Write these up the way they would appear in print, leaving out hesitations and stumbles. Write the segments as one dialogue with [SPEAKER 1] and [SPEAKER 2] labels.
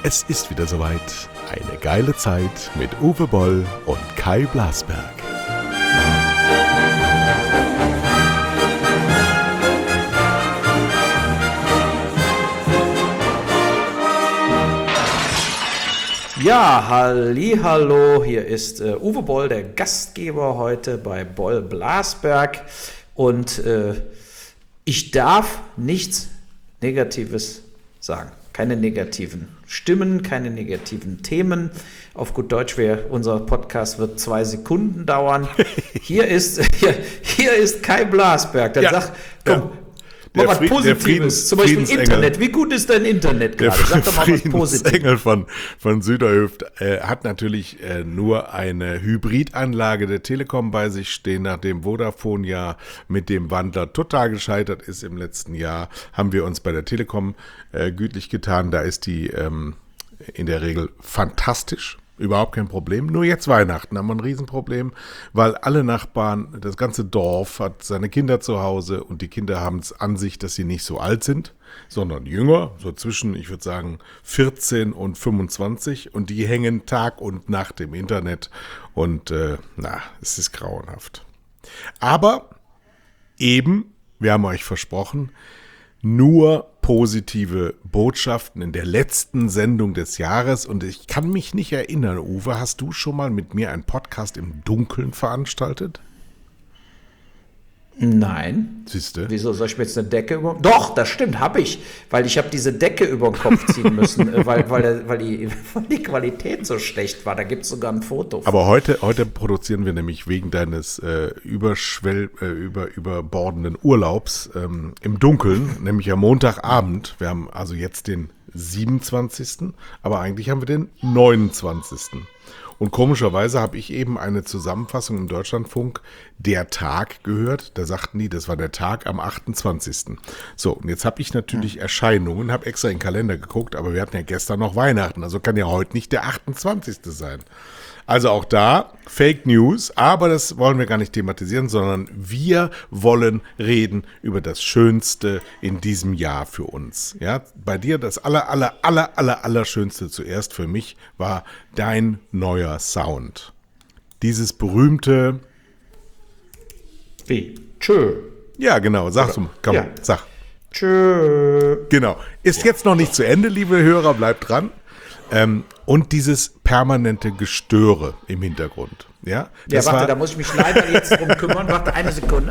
[SPEAKER 1] Es ist wieder soweit. Eine geile Zeit mit Uwe Boll und Kai Blasberg.
[SPEAKER 2] Ja, hallihallo, hier ist Uwe Boll, der Gastgeber heute bei Boll Blasberg und ich darf nichts Negatives sagen. Keine negativen Stimmen, keine negativen Themen. Auf gut Deutsch, unser Podcast wird 2 Sekunden dauern. Hier ist Kai Blasberg. Dann sag, komm, mal was Positives. Zum Beispiel Internet. Wie gut ist dein Internet gerade? Sag doch mal was Positives.
[SPEAKER 1] Der Engel von Süderhöft hat natürlich nur eine Hybridanlage der Telekom bei sich stehen. Nachdem Vodafone ja mit dem Wandler total gescheitert ist im letzten Jahr, haben wir uns bei der Telekom gütlich getan. Da ist die in der Regel fantastisch. Überhaupt kein Problem. Nur jetzt Weihnachten haben wir ein Riesenproblem, weil alle Nachbarn, das ganze Dorf hat seine Kinder zu Hause und die Kinder haben es an sich, dass sie nicht so alt sind, sondern jünger, so zwischen, ich würde sagen, 14 und 25 und die hängen Tag und Nacht im Internet und es ist grauenhaft. Aber eben, wir haben euch versprochen, nur positive Botschaften in der letzten Sendung des Jahres und ich kann mich nicht erinnern, Uwe, hast du schon mal mit mir einen Podcast im Dunkeln veranstaltet?
[SPEAKER 2] Nein.
[SPEAKER 1] Siehste?
[SPEAKER 2] Wieso soll ich mir jetzt eine Decke über... Doch, das stimmt, habe ich. Weil ich habe diese Decke über den Kopf ziehen müssen, weil die Qualität so schlecht war. Da gibt es sogar ein Foto von.
[SPEAKER 1] Aber heute produzieren wir nämlich wegen deines überbordenden Urlaubs im Dunkeln, nämlich am Montagabend. Wir haben also jetzt den 27., aber eigentlich haben wir den 29. Und komischerweise habe ich eben eine Zusammenfassung im Deutschlandfunk, der Tag, gehört. Da sagten die, das war der Tag am 28. So, und jetzt habe ich natürlich Erscheinungen, habe extra in den Kalender geguckt, aber wir hatten ja gestern noch Weihnachten, also kann ja heute nicht der 28. sein. Also auch da Fake News, aber das wollen wir gar nicht thematisieren, sondern wir wollen reden über das Schönste in diesem Jahr für uns. Ja, bei dir das Allerschönste zuerst für mich war dein neuer Sound. Dieses berühmte...
[SPEAKER 2] Wie? Tschö.
[SPEAKER 1] Ja, genau, sagst du. Komm,
[SPEAKER 2] ja.
[SPEAKER 1] Sag.
[SPEAKER 2] Tschö.
[SPEAKER 1] Genau. Ist jetzt noch nicht zu Ende, liebe Hörer, bleibt dran. Und dieses permanente Gestöre im Hintergrund. Ja,
[SPEAKER 2] da muss ich mich leider jetzt drum kümmern. Warte eine Sekunde.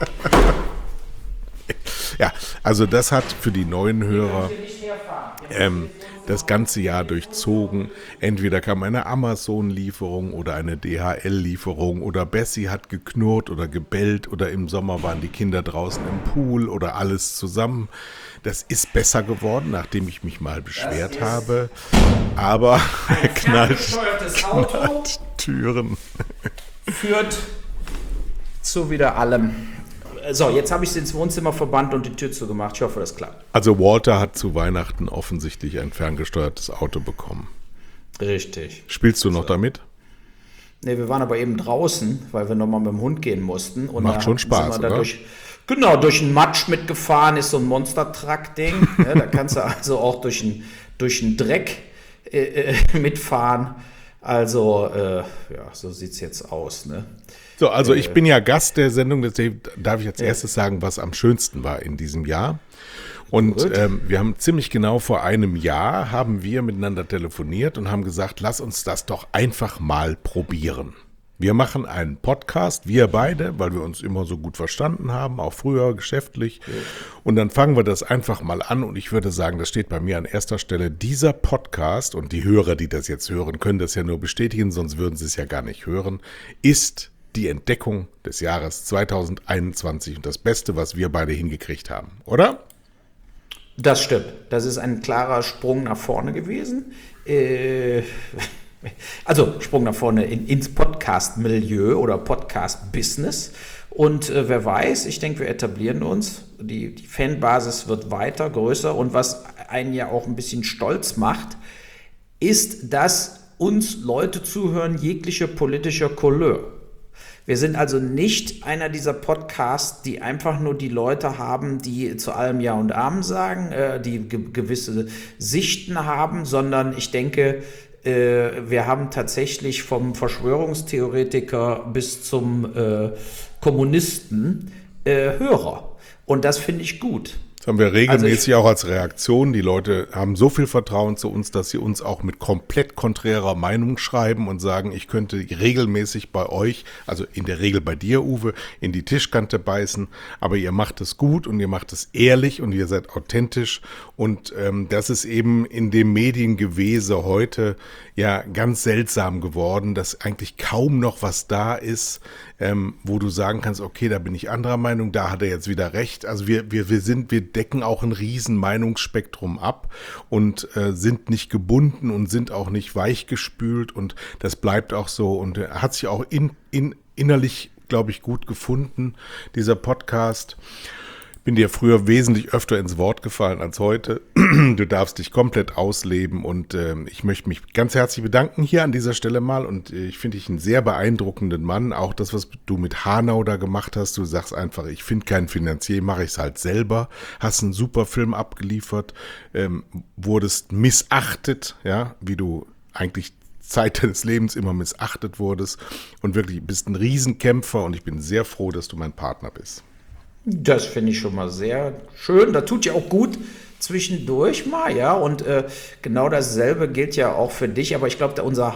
[SPEAKER 1] Ja, also das hat für die neuen Hörer das ganze Jahr durchzogen. Entweder kam eine Amazon-Lieferung oder eine DHL-Lieferung oder Bessie hat geknurrt oder gebellt oder im Sommer waren die Kinder draußen im Pool oder alles zusammen. Das ist besser geworden, nachdem ich mich mal beschwert habe. Aber knallt Türen.
[SPEAKER 2] Führt zu wieder allem. So, jetzt habe ich es ins Wohnzimmer verbannt und die Tür zugemacht. Ich hoffe, das klappt.
[SPEAKER 1] Also Walter hat zu Weihnachten offensichtlich ein ferngesteuertes Auto bekommen.
[SPEAKER 2] Richtig.
[SPEAKER 1] Spielst du noch damit?
[SPEAKER 2] Nee, wir waren aber eben draußen, weil wir nochmal mit dem Hund gehen mussten. Und
[SPEAKER 1] macht schon Spaß, oder?
[SPEAKER 2] Durch den Matsch mitgefahren, ist so ein Monster-Truck-Ding. Ja, da kannst du also auch durch den Dreck mitfahren. Also, so sieht es jetzt aus, ne?
[SPEAKER 1] So, also ich bin ja Gast der Sendung, deswegen darf ich als erstes sagen, was am schönsten war in diesem Jahr. Und wir haben ziemlich genau vor einem Jahr haben wir miteinander telefoniert und haben gesagt, lass uns das doch einfach mal probieren. Wir machen einen Podcast, wir beide, weil wir uns immer so gut verstanden haben, auch früher geschäftlich. Und dann fangen wir das einfach mal an und ich würde sagen, das steht bei mir an erster Stelle. Dieser Podcast, und die Hörer, die das jetzt hören, können das ja nur bestätigen, sonst würden sie es ja gar nicht hören, ist die Entdeckung des Jahres 2021 und das Beste, was wir beide hingekriegt haben, oder?
[SPEAKER 2] Das stimmt. Das ist ein klarer Sprung nach vorne gewesen. Also Sprung nach vorne ins Podcast-Milieu oder Podcast-Business. Und wer weiß, ich denke, wir etablieren uns. Die Fanbasis wird weiter, größer. Und was einen ja auch ein bisschen stolz macht, ist, dass uns Leute zuhören, jeglicher politischer Couleur. Wir sind also nicht einer dieser Podcasts, die einfach nur die Leute haben, die zu allem Ja und Amen sagen, die gewisse Sichten haben, sondern ich denke, wir haben tatsächlich vom Verschwörungstheoretiker bis zum Kommunisten Hörer. Und das finde ich gut.
[SPEAKER 1] Das haben wir regelmäßig auch als Reaktion. Die Leute haben so viel Vertrauen zu uns, dass sie uns auch mit komplett konträrer Meinung schreiben und sagen, ich könnte regelmäßig bei euch, also in der Regel bei dir, Uwe, in die Tischkante beißen, aber ihr macht es gut und ihr macht es ehrlich und ihr seid authentisch und das ist eben in dem Mediengewese heute ja ganz seltsam geworden, dass eigentlich kaum noch was da ist, wo du sagen kannst, okay, da bin ich anderer Meinung, da hat er jetzt wieder recht. Also wir decken auch ein riesen Meinungsspektrum ab und sind nicht gebunden und sind auch nicht weichgespült und das bleibt auch so und hat sich auch innerlich, glaube ich, gut gefunden, dieser Podcast. Bin dir früher wesentlich öfter ins Wort gefallen als heute. Du darfst dich komplett ausleben und ich möchte mich ganz herzlich bedanken hier an dieser Stelle mal und ich finde dich einen sehr beeindruckenden Mann. Auch das, was du mit Hanau da gemacht hast, du sagst einfach, ich finde keinen Finanzier, mache ich es halt selber. Hast einen super Film abgeliefert, wurdest missachtet, ja, wie du eigentlich Zeit deines Lebens immer missachtet wurdest und wirklich bist ein Riesenkämpfer und ich bin sehr froh, dass du mein Partner bist.
[SPEAKER 2] Das finde ich schon mal sehr schön. Da tut ja auch gut zwischendurch mal, ja. Und genau dasselbe gilt ja auch für dich. Aber ich glaube, unser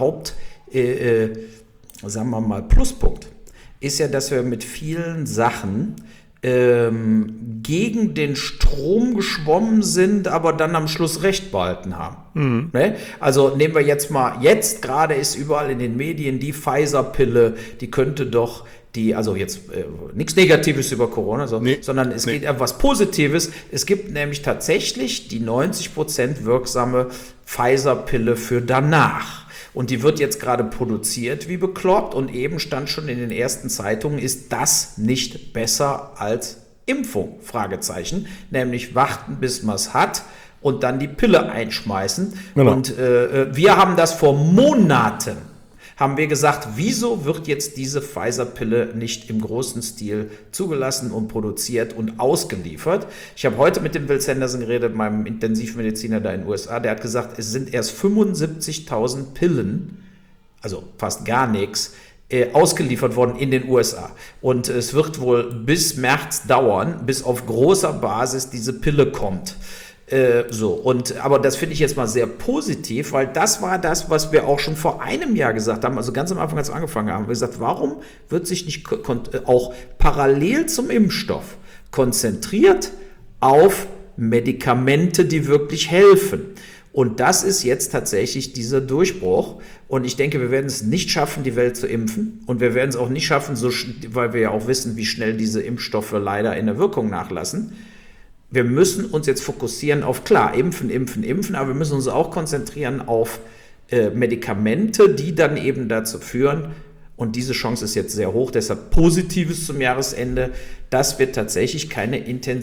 [SPEAKER 2] sagen wir mal, Pluspunkt ist ja, dass wir mit vielen Sachen gegen den Strom geschwommen sind, aber dann am Schluss Recht behalten haben. Mhm. Ne? Also nehmen wir jetzt gerade ist überall in den Medien die Pfizer-Pille, die könnte doch also jetzt nichts Negatives über Corona, sondern es geht etwas Positives. Es gibt nämlich tatsächlich die 90% wirksame Pfizer-Pille für danach. Und die wird jetzt gerade produziert wie bekloppt und eben stand schon in den ersten Zeitungen, ist das nicht besser als Impfung? Fragezeichen. Nämlich warten, bis man es hat und dann die Pille einschmeißen. Genau. Und wir haben das vor Monaten haben wir gesagt, wieso wird jetzt diese Pfizer-Pille nicht im großen Stil zugelassen und produziert und ausgeliefert? Ich habe heute mit dem Will Sanderson geredet, meinem Intensivmediziner da in den USA, der hat gesagt, es sind erst 75.000 Pillen, also fast gar nichts, ausgeliefert worden in den USA. Und es wird wohl bis März dauern, bis auf großer Basis diese Pille kommt. Aber das finde ich jetzt mal sehr positiv, weil das war das, was wir auch schon vor einem Jahr gesagt haben, also ganz am Anfang, als wir angefangen haben, wir gesagt, warum wird sich nicht auch parallel zum Impfstoff konzentriert auf Medikamente, die wirklich helfen? Und das ist jetzt tatsächlich dieser Durchbruch. Und ich denke, wir werden es nicht schaffen, die Welt zu impfen. Und wir werden es auch nicht schaffen, weil wir ja auch wissen, wie schnell diese Impfstoffe leider in der Wirkung nachlassen. Wir müssen uns jetzt fokussieren auf, klar, impfen, aber wir müssen uns auch konzentrieren auf Medikamente, die dann eben dazu führen, und diese Chance ist jetzt sehr hoch, deshalb Positives zum Jahresende, dass wir tatsächlich keine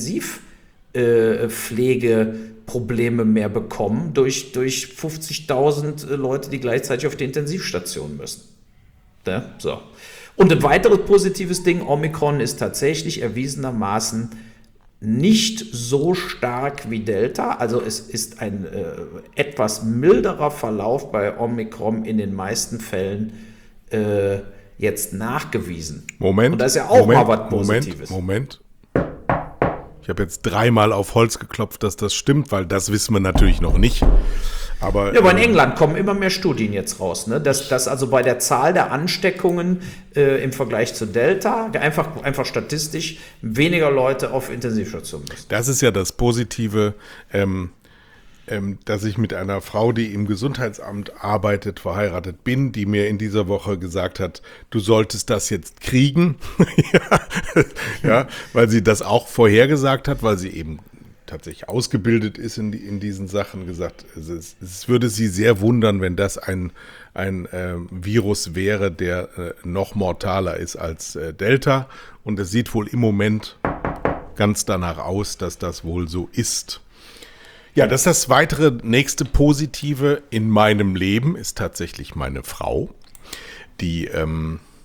[SPEAKER 2] Intensivpflegeprobleme mehr bekommen durch 50.000 Leute, die gleichzeitig auf die Intensivstation müssen. Ja, so. Und ein weiteres positives Ding, Omikron ist tatsächlich erwiesenermaßen nicht so stark wie Delta, also es ist ein etwas milderer Verlauf bei Omikron in den meisten Fällen jetzt nachgewiesen.
[SPEAKER 1] Moment.
[SPEAKER 2] Und das ist ja auch mal was Positives.
[SPEAKER 1] Moment. Ich habe jetzt 3-mal auf Holz geklopft, dass das stimmt, weil das wissen wir natürlich noch nicht. Aber
[SPEAKER 2] in England kommen immer mehr Studien jetzt raus, ne? Dass also bei der Zahl der Ansteckungen im Vergleich zu Delta einfach statistisch weniger Leute auf Intensivstationen müssen.
[SPEAKER 1] Das ist ja das Positive, dass ich mit einer Frau, die im Gesundheitsamt arbeitet, verheiratet bin, die mir in dieser Woche gesagt hat, du solltest das jetzt kriegen, ja, weil sie das auch vorhergesagt hat, weil sie eben tatsächlich ausgebildet ist in diesen Sachen, gesagt, es würde sie sehr wundern, wenn das ein Virus wäre, der noch mortaler ist als Delta. Und es sieht wohl im Moment ganz danach aus, dass das wohl so ist. Ja, das nächste Positive in meinem Leben ist tatsächlich meine Frau, die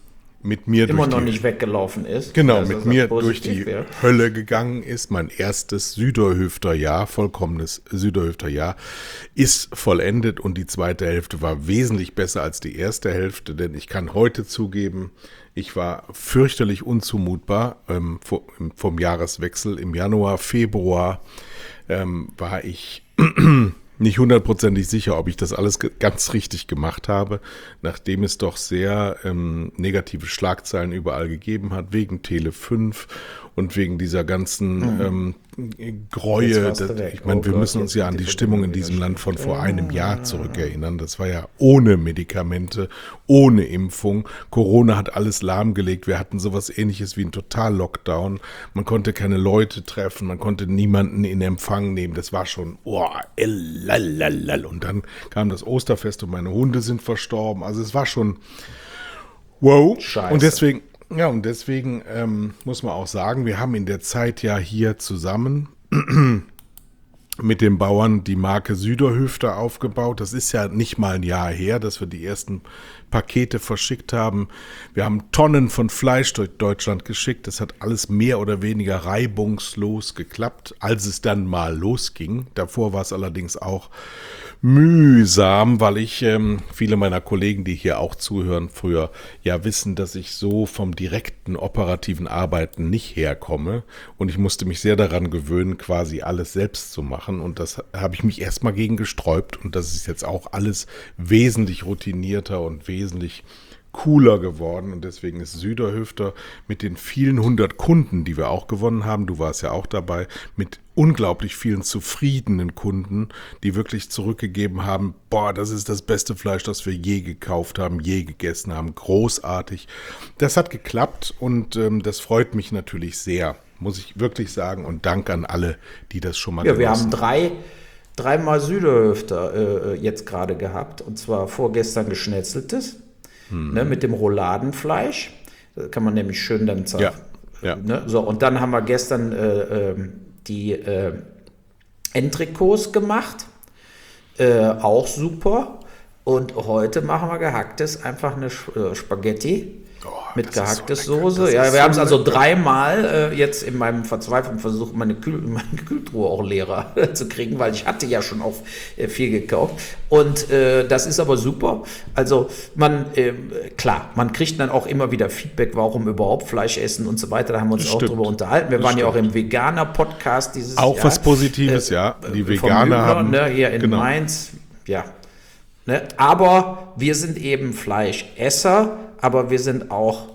[SPEAKER 1] mit mir
[SPEAKER 2] immer
[SPEAKER 1] durch
[SPEAKER 2] noch
[SPEAKER 1] die,
[SPEAKER 2] nicht weggelaufen ist.
[SPEAKER 1] genau,
[SPEAKER 2] Also,
[SPEAKER 1] mit
[SPEAKER 2] das
[SPEAKER 1] mir
[SPEAKER 2] positiv
[SPEAKER 1] durch die
[SPEAKER 2] wäre.
[SPEAKER 1] Hölle gegangen ist. Mein erstes Süderhüfter-Jahr, vollkommenes Süderhüfter-Jahr, ist vollendet und die zweite Hälfte war wesentlich besser als die erste Hälfte, denn ich kann heute zugeben, ich war fürchterlich unzumutbar vom Jahreswechsel. Im Januar, Februar war ich nicht hundertprozentig sicher, ob ich das alles ganz richtig gemacht habe, nachdem es doch sehr negative Schlagzeilen überall gegeben hat, wegen Tele 5 und wegen dieser ganzen Gräue.
[SPEAKER 2] Jetzt warst du weg.
[SPEAKER 1] Ich meine,
[SPEAKER 2] Oh
[SPEAKER 1] wir
[SPEAKER 2] Gott,
[SPEAKER 1] müssen uns
[SPEAKER 2] jetzt
[SPEAKER 1] ja
[SPEAKER 2] wird
[SPEAKER 1] an
[SPEAKER 2] die
[SPEAKER 1] die Stimmung in
[SPEAKER 2] Verbindung
[SPEAKER 1] diesem
[SPEAKER 2] wieder
[SPEAKER 1] Land von
[SPEAKER 2] schlecht.
[SPEAKER 1] vor einem Jahr zurückerinnern. Das war ja ohne Medikamente, ohne Impfung. Corona hat alles lahmgelegt. Wir hatten sowas Ähnliches wie einen Total-Lockdown. Man konnte keine Leute treffen, man konnte niemanden in Empfang nehmen. Das war schon, und dann kam das Osterfest und meine Hunde sind verstorben. Also es war schon wow.
[SPEAKER 2] Scheiße.
[SPEAKER 1] Und deswegen muss man auch sagen, wir haben in der Zeit ja hier zusammen mit den Bauern die Marke Süderhüfter aufgebaut. Das ist ja nicht mal ein Jahr her, dass wir die ersten Pakete verschickt haben. Wir haben Tonnen von Fleisch durch Deutschland geschickt. Das hat alles mehr oder weniger reibungslos geklappt, als es dann mal losging. Davor war es allerdings auch mühsam, weil ich viele meiner Kollegen, die hier auch zuhören, früher ja wissen, dass ich so vom direkten operativen Arbeiten nicht herkomme und ich musste mich sehr daran gewöhnen, quasi alles selbst zu machen und das habe ich mich erstmal gegen gesträubt und das ist jetzt auch alles wesentlich routinierter und wesentlich cooler geworden und deswegen ist Süderhüfter mit den vielen 100 Kunden, die wir auch gewonnen haben, du warst ja auch dabei, mit unglaublich vielen zufriedenen Kunden, die wirklich zurückgegeben haben, boah, das ist das beste Fleisch, das wir je gekauft haben, je gegessen haben, großartig. Das hat geklappt und das freut mich natürlich sehr, muss ich wirklich sagen und Dank an alle, die das schon mal
[SPEAKER 2] Ja, wir
[SPEAKER 1] genossen
[SPEAKER 2] haben dreimal Süderhüfter jetzt gerade gehabt und zwar vorgestern geschnetzeltes. Ne, mit dem Rouladenfleisch. Das kann man nämlich schön dann
[SPEAKER 1] Ja.
[SPEAKER 2] Ne, so, und dann haben wir gestern die Entrecôts gemacht. Auch super. Und heute machen wir gehacktes, einfach eine Spaghetti mit gehacktes Soße. Ja, wir haben es also dreimal jetzt in meinem verzweifelten Versuch, meine Kühltruhe auch leerer zu kriegen, weil ich hatte ja schon auch viel gekauft. Und das ist aber super. Also klar, man kriegt dann auch immer wieder Feedback, warum überhaupt Fleisch essen und so weiter. Da haben wir uns auch drüber unterhalten. Wir waren ja auch im Veganer-Podcast dieses Jahr.
[SPEAKER 1] Auch was Positives, ja. Die Veganer
[SPEAKER 2] Mühler,
[SPEAKER 1] haben...
[SPEAKER 2] Ne, hier in
[SPEAKER 1] genau.
[SPEAKER 2] Mainz. Ja. Ne, aber wir sind eben Fleischesser, aber wir sind auch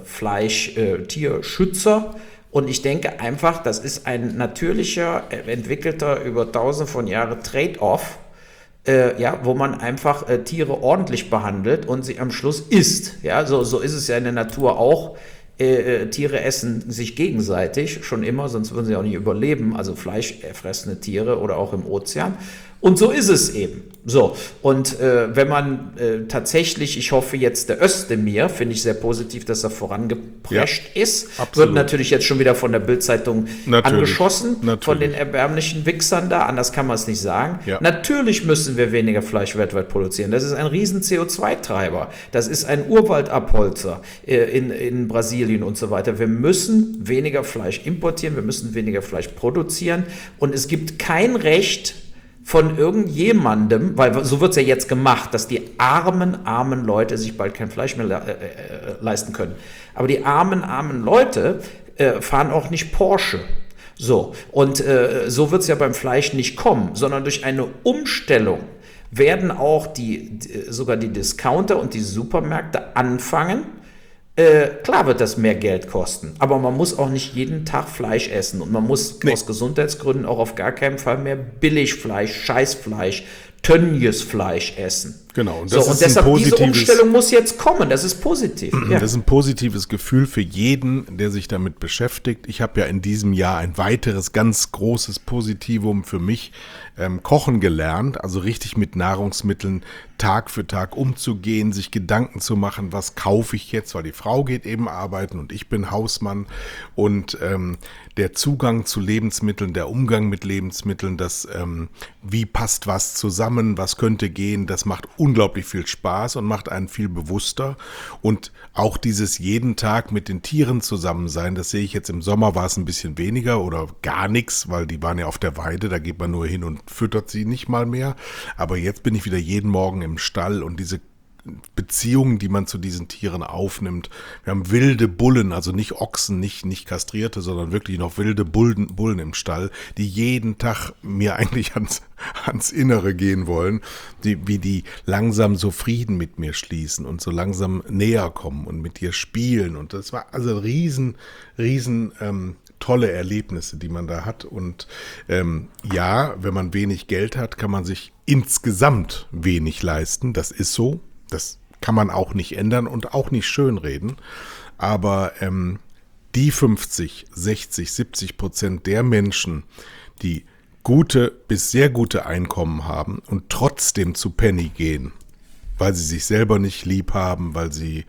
[SPEAKER 2] Tierschützer. Und ich denke einfach, das ist ein natürlicher, entwickelter, über tausende von Jahren Trade-off, wo man einfach Tiere ordentlich behandelt und sie am Schluss isst. Ja, so ist es ja in der Natur auch. Tiere essen sich gegenseitig, schon immer, sonst würden sie auch nicht überleben, also fleischfressende Tiere oder auch im Ozean. Und so ist es eben. So, und wenn man tatsächlich, ich hoffe jetzt der Özdemir, finde ich sehr positiv, dass er vorangeprescht ist,
[SPEAKER 1] absolut.
[SPEAKER 2] wird natürlich jetzt schon wieder von der Bild-Zeitung angeschossen,
[SPEAKER 1] Natürlich.
[SPEAKER 2] von den erbärmlichen Wichsern da, anders kann man es nicht sagen.
[SPEAKER 1] Ja.
[SPEAKER 2] Natürlich müssen wir weniger Fleisch weltweit produzieren. Das ist ein riesen CO2-Treiber. Das ist ein Urwaldabholzer in Brasilien und so weiter. Wir müssen weniger Fleisch importieren, wir müssen weniger Fleisch produzieren und es gibt kein Recht von irgendjemandem, weil so wird es ja jetzt gemacht, dass die armen Leute sich bald kein Fleisch mehr leisten können. Aber die armen Leute fahren auch nicht Porsche. So, und so wird es ja beim Fleisch nicht kommen, sondern durch eine Umstellung werden auch sogar die Discounter und die Supermärkte anfangen. Klar wird das mehr Geld kosten, aber man muss auch nicht jeden Tag Fleisch essen und man muss aus Gesundheitsgründen auch auf gar keinen Fall mehr Billigfleisch, Scheißfleisch, Tönnies-Fleisch essen.
[SPEAKER 1] Genau, und
[SPEAKER 2] und deshalb diese Umstellung muss jetzt kommen, das ist positiv. Ja.
[SPEAKER 1] Das ist ein positives Gefühl für jeden, der sich damit beschäftigt. Ich habe ja in diesem Jahr ein weiteres ganz großes Positivum für mich kochen gelernt, also richtig mit Nahrungsmitteln Tag für Tag umzugehen, sich Gedanken zu machen, was kaufe ich jetzt, weil die Frau geht eben arbeiten und ich bin Hausmann und der Zugang zu Lebensmitteln, der Umgang mit Lebensmitteln, wie passt was zusammen, was könnte gehen, das macht unglaublich viel Spaß und macht einen viel bewusster. Und auch dieses jeden Tag mit den Tieren zusammen sein, das sehe ich jetzt im Sommer, war es ein bisschen weniger oder gar nichts, weil die waren ja auf der Weide, da geht man nur hin und füttert sie nicht mal mehr. Aber jetzt bin ich wieder jeden Morgen im Stall und diese Beziehungen, die man zu diesen Tieren aufnimmt. Wir haben wilde Bullen, also nicht Ochsen, nicht kastrierte, sondern wirklich noch wilde Bullen im Stall, die jeden Tag mir eigentlich ans Innere gehen wollen, wie die langsam so Frieden mit mir schließen und so langsam näher kommen und mit dir spielen. Und das war also riesen tolle Erlebnisse, die man da hat. Und ja, wenn man wenig Geld hat, kann man sich insgesamt wenig leisten. Das ist so. Das kann man auch nicht ändern und auch nicht schönreden. Aber die 50, 60, 70% der Menschen, die gute bis sehr gute Einkommen haben und trotzdem zu Penny gehen, weil sie sich selber nicht lieb haben, weil sie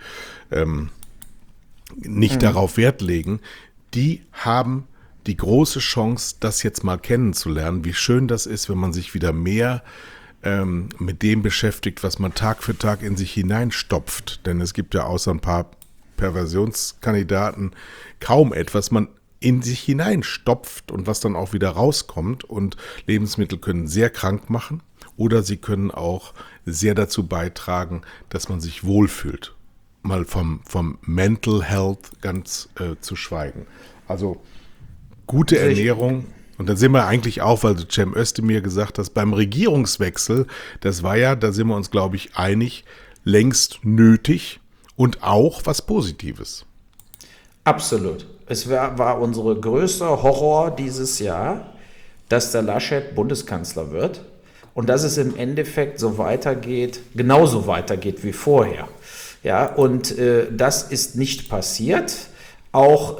[SPEAKER 1] nicht darauf Wert legen, die haben die große Chance, das jetzt mal kennenzulernen, wie schön das ist, wenn man sich wieder mehr mit dem beschäftigt, was man Tag für Tag in sich hineinstopft. Denn es gibt ja außer ein paar Perversionskandidaten kaum etwas, man in sich hineinstopft und was dann auch wieder rauskommt. Und Lebensmittel können sehr krank machen oder sie können auch sehr dazu beitragen, dass man sich wohlfühlt. Mal vom Mental Health ganz zu schweigen. Also gute Ernährung. Und dann sind wir eigentlich auch, weil Cem Özdemir gesagt hat, beim Regierungswechsel, das war ja, da sind wir uns, glaube ich, einig, längst nötig und auch was Positives.
[SPEAKER 2] Absolut. Es war unsere größte Horror dieses Jahr, dass der Laschet Bundeskanzler wird und dass es im Endeffekt so weitergeht, genauso weitergeht wie vorher. Ja, und das ist nicht passiert. Auch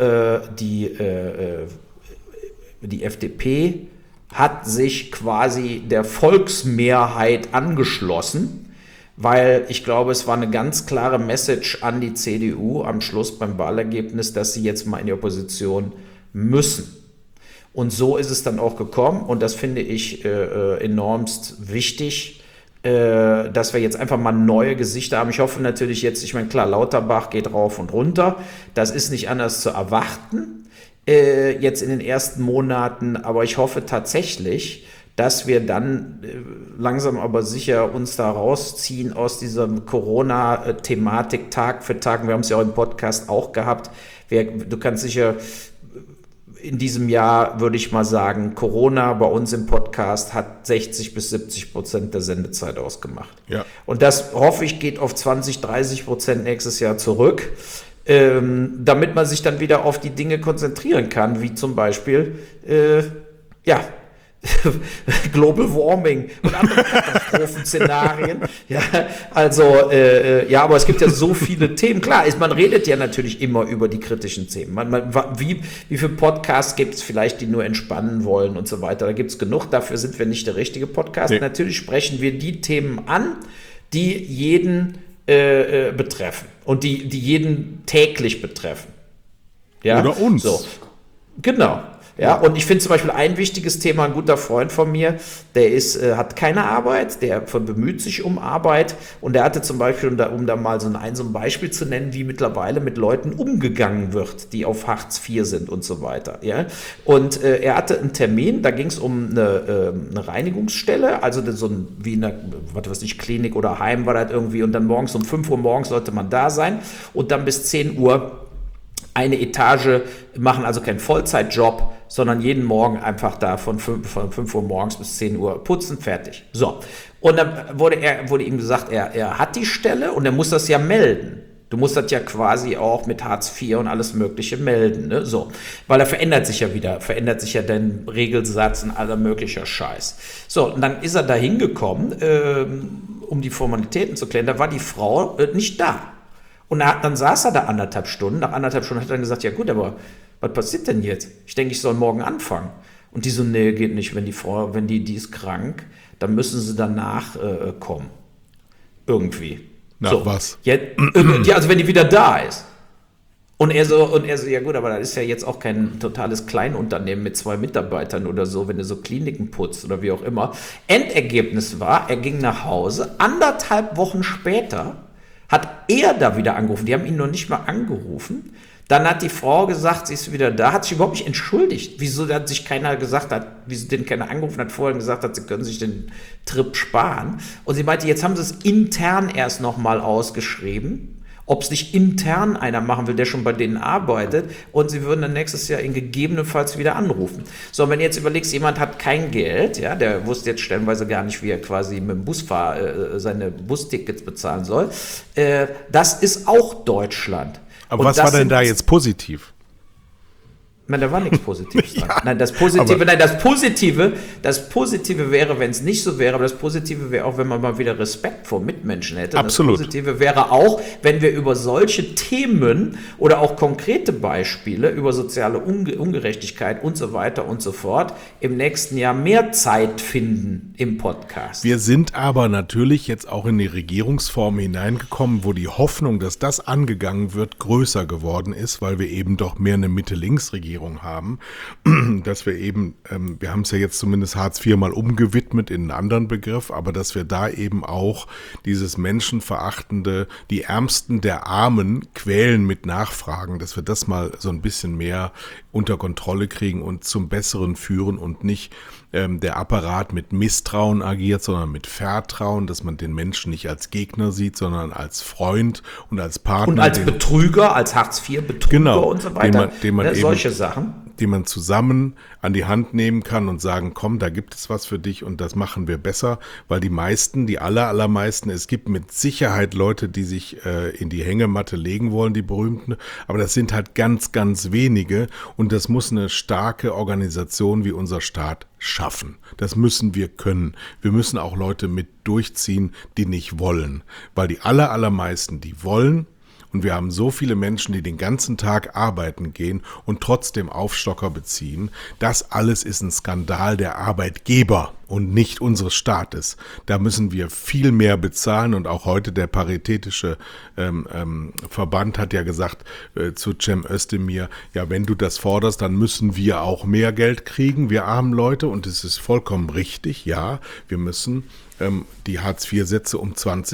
[SPEAKER 2] die FDP hat sich quasi der Volksmehrheit angeschlossen, weil ich glaube, es war eine ganz klare Message an die CDU am Schluss beim Wahlergebnis, dass sie jetzt mal in die Opposition müssen. Und so ist es dann auch gekommen und das finde ich enormst wichtig, dass wir jetzt einfach mal neue Gesichter haben. Ich hoffe natürlich jetzt, ich meine klar, Lauterbach geht rauf und runter, das ist nicht anders zu erwarten. Jetzt in den ersten Monaten, aber ich hoffe tatsächlich, dass wir dann langsam aber sicher uns da rausziehen aus dieser Corona-Thematik Tag für Tag. Wir haben es ja auch im Podcast auch gehabt. Du kannst sicher in diesem Jahr, würde ich mal sagen, Corona bei uns im Podcast hat 60-70% der Sendezeit ausgemacht. Ja. Und das, hoffe ich, geht auf 20-30% nächstes Jahr zurück. Damit man sich dann wieder auf die Dinge konzentrieren kann, wie zum Beispiel, Global Warming und andere Katastrophenszenarien. Ja, also, aber es gibt ja so viele Themen. Klar, man redet ja natürlich immer über die kritischen Themen. Wie viele Podcasts gibt es vielleicht, die nur entspannen wollen und so weiter. Da gibt es genug, dafür sind wir nicht der richtige Podcast. Nee. Natürlich sprechen wir die Themen an, die jeden betreffen und die jeden täglich betreffen. Ja?
[SPEAKER 1] Oder uns.
[SPEAKER 2] So. Genau. Ja, und ich finde zum Beispiel ein wichtiges Thema, ein guter Freund von mir, der hat keine Arbeit, der bemüht sich um Arbeit und der hatte zum Beispiel, um da mal so ein Beispiel zu nennen, wie mittlerweile mit Leuten umgegangen wird, die auf Hartz IV sind und so weiter. Ja? Und er hatte einen Termin, da ging es um eine Reinigungsstelle, also wie in einer, Klinik oder Heim war das irgendwie und dann morgens um 5 Uhr morgens sollte man da sein und dann bis 10 Uhr eine Etage machen, also keinen Vollzeitjob, sondern jeden Morgen einfach da von 5 Uhr morgens bis 10 Uhr putzen, fertig. So. Und dann wurde ihm gesagt, er hat die Stelle und er muss das ja melden. Du musst das ja quasi auch mit Hartz IV und alles Mögliche melden, ne? So. Weil er verändert sich ja dein Regelsatz und aller möglicher Scheiß. So, und dann ist er da hingekommen, um die Formalitäten zu klären. Da war die Frau nicht da. Und dann saß er da 1,5 Stunden. Nach 1,5 Stunden hat er dann gesagt, ja gut, aber was passiert denn jetzt? Ich denke, ich soll morgen anfangen. Und die so, nee, geht nicht. Wenn die Frau, die ist krank, dann müssen sie danach kommen. Irgendwie.
[SPEAKER 1] Na,
[SPEAKER 2] so.
[SPEAKER 1] Was?
[SPEAKER 2] Ja, also wenn die wieder da ist. Und er so, ja gut, aber das ist ja jetzt auch kein totales Kleinunternehmen mit 2 Mitarbeitern oder so, wenn du so Kliniken putzt oder wie auch immer. Endergebnis war, er ging nach Hause, 1,5 Wochen später hat er da wieder angerufen, die haben ihn noch nicht mal angerufen. Dann hat die Frau gesagt, sie ist wieder da, hat sich überhaupt nicht entschuldigt. Wieso hat sich keiner gesagt hat, wieso den keiner angerufen hat, vorher gesagt hat, sie können sich den Trip sparen. Und sie meinte, jetzt haben sie es intern erst nochmal ausgeschrieben, ob es nicht intern einer machen will, der schon bei denen arbeitet, und sie würden dann nächstes Jahr ihn gegebenenfalls wieder anrufen. So, und wenn du jetzt überlegst, jemand hat kein Geld, ja, der wusste jetzt stellenweise gar nicht, wie er quasi mit dem seine Bustickets bezahlen soll, das ist auch Deutschland.
[SPEAKER 1] Aber was war denn da jetzt positiv?
[SPEAKER 2] Nein, da war nichts Positives dran.
[SPEAKER 1] Ja,
[SPEAKER 2] Nein, das Positive wäre, wenn es nicht so wäre, aber das Positive wäre auch, wenn man mal wieder Respekt vor Mitmenschen hätte.
[SPEAKER 1] Absolut.
[SPEAKER 2] Das Positive wäre auch, wenn wir über solche Themen oder auch konkrete Beispiele über soziale Ungerechtigkeit und so weiter und so fort im nächsten Jahr mehr Zeit finden im Podcast.
[SPEAKER 1] Wir sind aber natürlich jetzt auch in die Regierungsform hineingekommen, wo die Hoffnung, dass das angegangen wird, größer geworden ist, weil wir eben doch mehr eine Mitte-Links-Regierung haben, dass wir eben, wir haben es ja jetzt zumindest Hartz IV mal umgewidmet in einen anderen Begriff, aber dass wir da eben auch dieses menschenverachtende, die Ärmsten der Armen quälen mit Nachfragen, dass wir das mal so ein bisschen mehr unter Kontrolle kriegen und zum Besseren führen und nicht der Apparat mit Misstrauen agiert, sondern mit Vertrauen, dass man den Menschen nicht als Gegner sieht, sondern als Freund und als Partner.
[SPEAKER 2] Und als Betrüger, als Hartz-IV-Betrüger
[SPEAKER 1] genau,
[SPEAKER 2] und so weiter.
[SPEAKER 1] Solche
[SPEAKER 2] Sachen.
[SPEAKER 1] Die man zusammen an die Hand nehmen kann und sagen, komm, da gibt es was für dich und das machen wir besser, weil die meisten, die allermeisten, es gibt mit Sicherheit Leute, die sich in die Hängematte legen wollen, die berühmten, aber das sind halt ganz, ganz wenige und das muss eine starke Organisation wie unser Staat schaffen. Das müssen wir können. Wir müssen auch Leute mit durchziehen, die nicht wollen, weil die allermeisten, die wollen. Und wir haben so viele Menschen, die den ganzen Tag arbeiten gehen und trotzdem Aufstocker beziehen. Das alles ist ein Skandal der Arbeitgeber und nicht unseres Staates. Da müssen wir viel mehr bezahlen. Und auch heute der Paritätische Verband hat ja gesagt zu Cem Özdemir, ja, wenn du das forderst, dann müssen wir auch mehr Geld kriegen, wir armen Leute. Und es ist vollkommen richtig, ja, wir müssen die Hartz-IV-Sätze um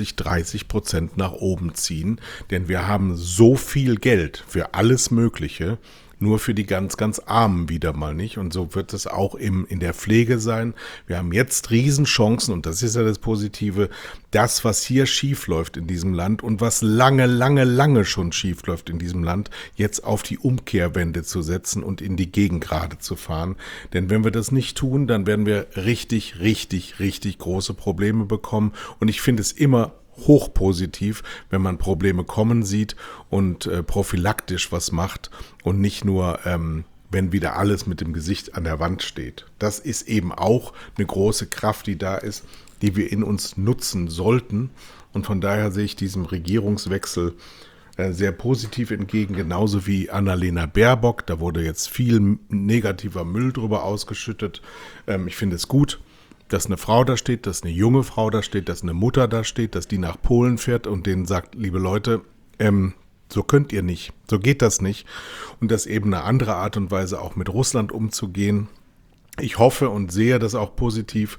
[SPEAKER 1] 20-30% nach oben ziehen, denn wir haben so viel Geld für alles Mögliche, nur für die ganz, ganz Armen wieder mal nicht. Und so wird es auch in der Pflege sein. Wir haben jetzt Riesenchancen und das ist ja das Positive, das, was hier schief läuft in diesem Land und was lange schon schief läuft in diesem Land, jetzt auf die Umkehrwende zu setzen und in die Gegengrade zu fahren. Denn wenn wir das nicht tun, dann werden wir richtig große Probleme bekommen. Und ich finde es immer hochpositiv, wenn man Probleme kommen sieht und prophylaktisch was macht und nicht nur, wenn wieder alles mit dem Gesicht an der Wand steht. Das ist eben auch eine große Kraft, die da ist, die wir in uns nutzen sollten. Und von daher sehe ich diesem Regierungswechsel sehr positiv entgegen, genauso wie Annalena Baerbock. Da wurde jetzt viel negativer Müll drüber ausgeschüttet. Ich finde es gut, dass eine Frau da steht, dass eine junge Frau da steht, dass eine Mutter da steht, dass die nach Polen fährt und denen sagt, liebe Leute, so könnt ihr nicht, so geht das nicht. Und dass eben eine andere Art und Weise auch mit Russland umzugehen. Ich hoffe und sehe das auch positiv,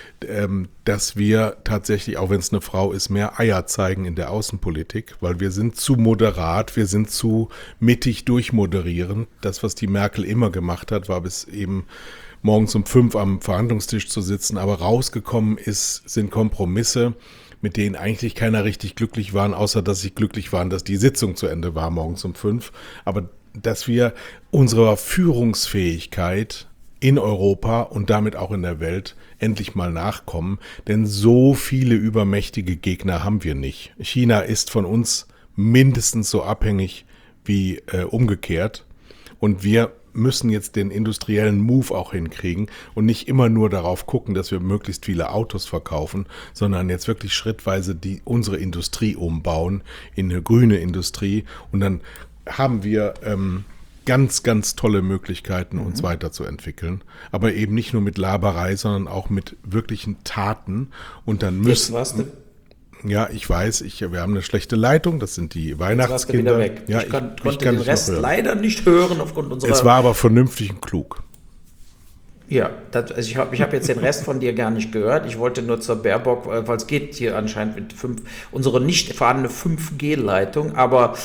[SPEAKER 1] dass wir tatsächlich, auch wenn es eine Frau ist, mehr Eier zeigen in der Außenpolitik, weil wir sind zu moderat, wir sind zu mittig durchmoderieren. Das, was die Merkel immer gemacht hat, war bis eben morgens um 5 am Verhandlungstisch zu sitzen, aber rausgekommen sind Kompromisse, mit denen eigentlich keiner richtig glücklich war, außer dass sie glücklich waren, dass die Sitzung zu Ende war morgens um 5. Aber dass wir unserer Führungsfähigkeit in Europa und damit auch in der Welt endlich mal nachkommen, denn so viele übermächtige Gegner haben wir nicht. China ist von uns mindestens so abhängig wie umgekehrt und wir müssen jetzt den industriellen Move auch hinkriegen und nicht immer nur darauf gucken, dass wir möglichst viele Autos verkaufen, sondern jetzt wirklich schrittweise unsere Industrie umbauen in eine grüne Industrie und dann haben wir ganz tolle Möglichkeiten, uns weiterzuentwickeln, aber eben nicht nur mit Laberei, sondern auch mit wirklichen Taten und dann müssen... Ja, ich weiß, wir haben eine schlechte Leitung, das sind die
[SPEAKER 2] Jetzt warst du
[SPEAKER 1] Weihnachtskinder.
[SPEAKER 2] wieder weg.
[SPEAKER 1] Ja,
[SPEAKER 2] ich konnte
[SPEAKER 1] kann
[SPEAKER 2] den
[SPEAKER 1] dich
[SPEAKER 2] Rest
[SPEAKER 1] noch hören.
[SPEAKER 2] leider nicht hören aufgrund unserer...
[SPEAKER 1] Es war aber vernünftig und klug.
[SPEAKER 2] Ja, also ich hab jetzt den Rest von dir gar nicht gehört. Ich wollte nur zur Baerbock, weil es geht hier anscheinend mit unsere nicht vorhandene 5G-Leitung, aber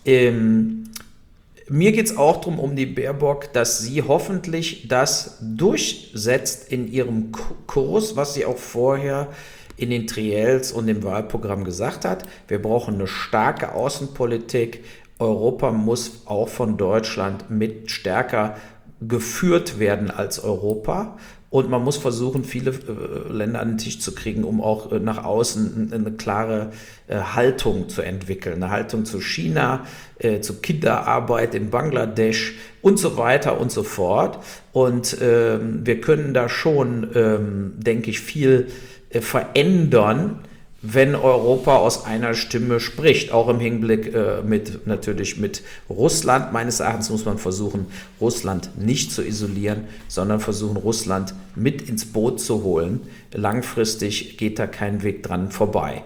[SPEAKER 2] mir geht es auch darum, um die Baerbock, dass sie hoffentlich das durchsetzt in ihrem Kurs, was sie auch vorher in den Triels und im Wahlprogramm gesagt hat. Wir brauchen eine starke Außenpolitik. Europa muss auch von Deutschland mit stärker geführt werden als Europa. Und man muss versuchen, viele Länder an den Tisch zu kriegen, um auch nach außen eine klare Haltung zu entwickeln. Eine Haltung zu China, zu Kinderarbeit in Bangladesch und so weiter und so fort. Und wir können da schon, denke ich, viel verändern, wenn Europa aus einer Stimme spricht, auch im Hinblick natürlich mit Russland. Meines Erachtens muss man versuchen, Russland nicht zu isolieren, sondern versuchen, Russland mit ins Boot zu holen. Langfristig geht da kein Weg dran vorbei.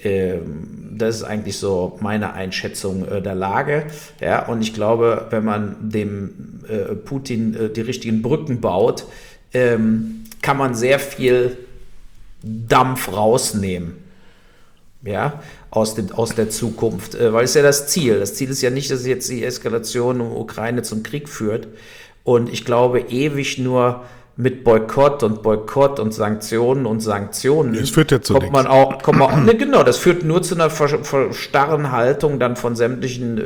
[SPEAKER 2] Das ist eigentlich so meine Einschätzung der Lage. Ja, und ich glaube, wenn man dem Putin die richtigen Brücken baut, kann man sehr viel Dampf rausnehmen. Ja, aus der Zukunft, weil es ja das Ziel. Das Ziel ist ja nicht, dass jetzt die Eskalation um Ukraine zum Krieg führt. Und ich glaube, ewig nur mit Boykott und Sanktionen.
[SPEAKER 1] Es führt ja zu
[SPEAKER 2] kommt man auch, ne, genau, das führt nur zu einer starren Haltung dann von sämtlichen